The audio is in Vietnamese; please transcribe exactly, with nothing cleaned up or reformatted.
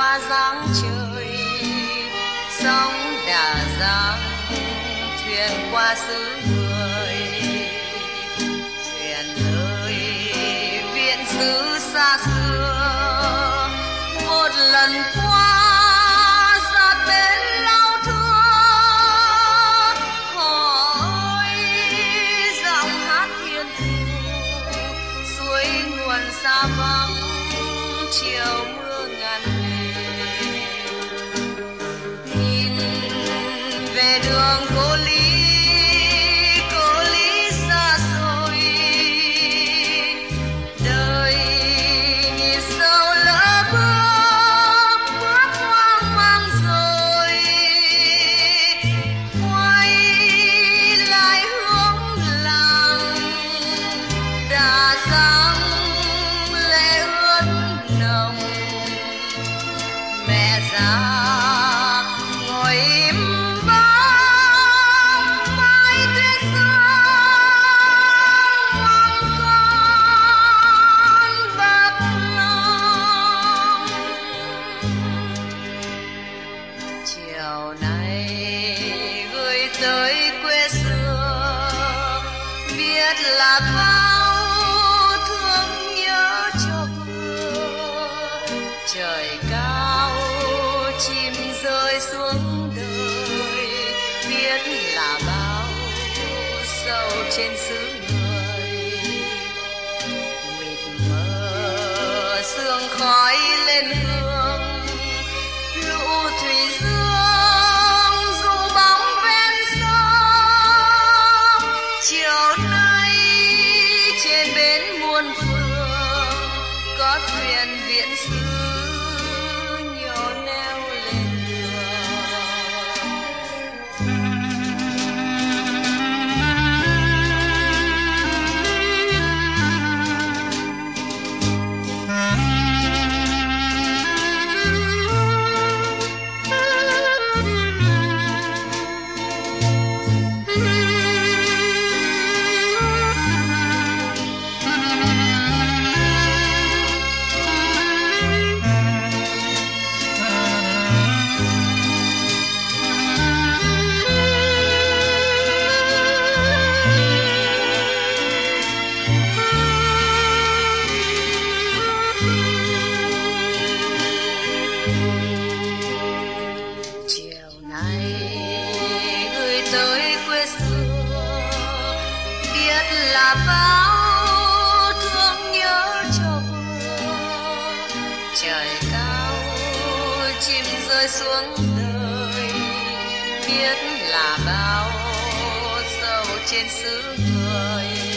qua dáng trời, sóng đà giang thuyền qua xứ người. Thuyền ơi viễn xứ xa xưa, một lần qua ra bến lao thương. Hỏi giọng hát thiên thu, suối nguồn xa vắng chiều mưa ngàn về. Nhìn về đường cô Lý, cô Lý xa xôi, đời nhịp sâu lỡ bước, bước hoang mang rồi. Quay lại hướng làng, đã sáng lệ ướt nồng. Mẹ già ngồi im bóng mái tuyết sương mong con bạc lòng. Chiều nay gửi tới quê xưa, biết là bao thương nhớ cho mưa. Trời cao chim rơi xuống đời, biết là bao sầu trên xứ người. Mịt mờ sương khói lên hương, lũ thủy dương ru bóng ven sông. Chiều nay trên bến muôn phương, có thuyền viễn xứ nhổ neo lên là bao thương nhớ cho mưa. Trời cao chim rơi xuống đời, biết là bao sầu trên xứ người.